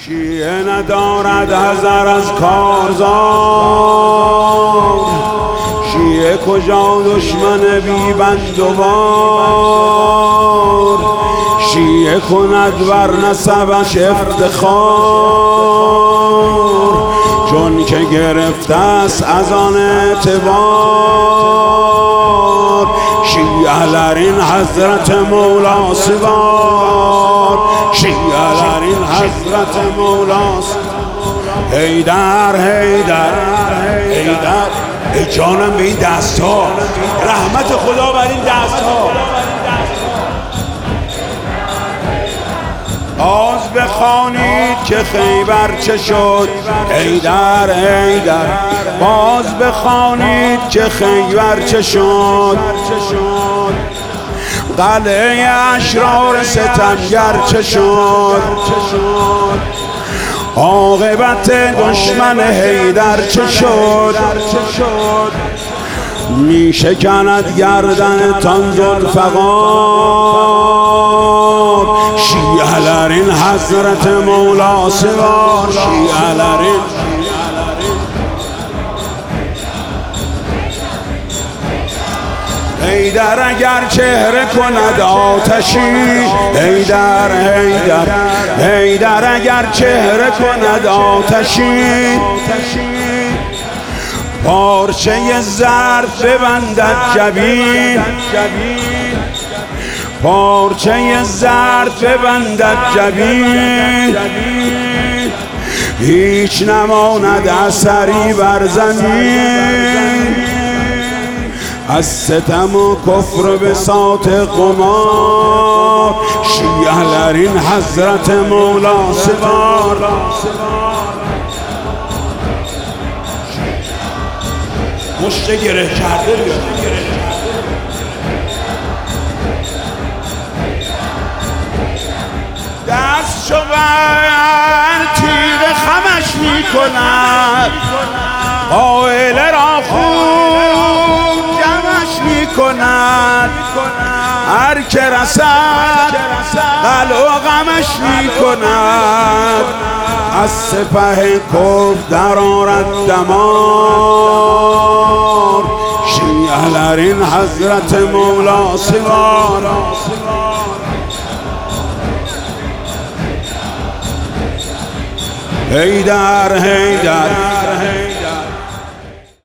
شیعه ندارد حذر از کارزار، شیعه کجا دشمن بی بند و بار، شیعه کند بر نسبش افتخار، چون که گرفته است از آن اعتبار. شیعه لرین حضرت مولا سوار، شیعه لرین حضرت مولا سوار. حیدر حیدر حیدر، ای جانم به این دست ها، رحمت خدا بر این دست ها. باز بخوانید که خیبر چه شد، حیدر حیدر. باز بخوانید که خیبر چه شد، قلعه اشرار ستمگر چه شد، عاقبت دشمن حیدر چه شد. می شکند گردن تان ذوالفقار، شیعه لرین حضرت مولا سوار، شیعه لرین. حیدر اگر چهره کند آتشی، حیدر حیدر حیدر اگر چهره کند آتشی، پارچه زرد ببندد جبین، پارچه زرد ببندد جبین، هیچ نماند اثری بر زمین. از ستم و کفر بساط قمار، شیعه لرین حضرت مولا سوار. مشت گره کرده بیاد، دست شو بر تیغ خمش می کند، قائله را خوب جمعش می کند، هر که رسد قلع و غمش می کند. از سپه کفر در آرد دمار، شیعه لرین حضرت مولا سوار. حیدر حیدر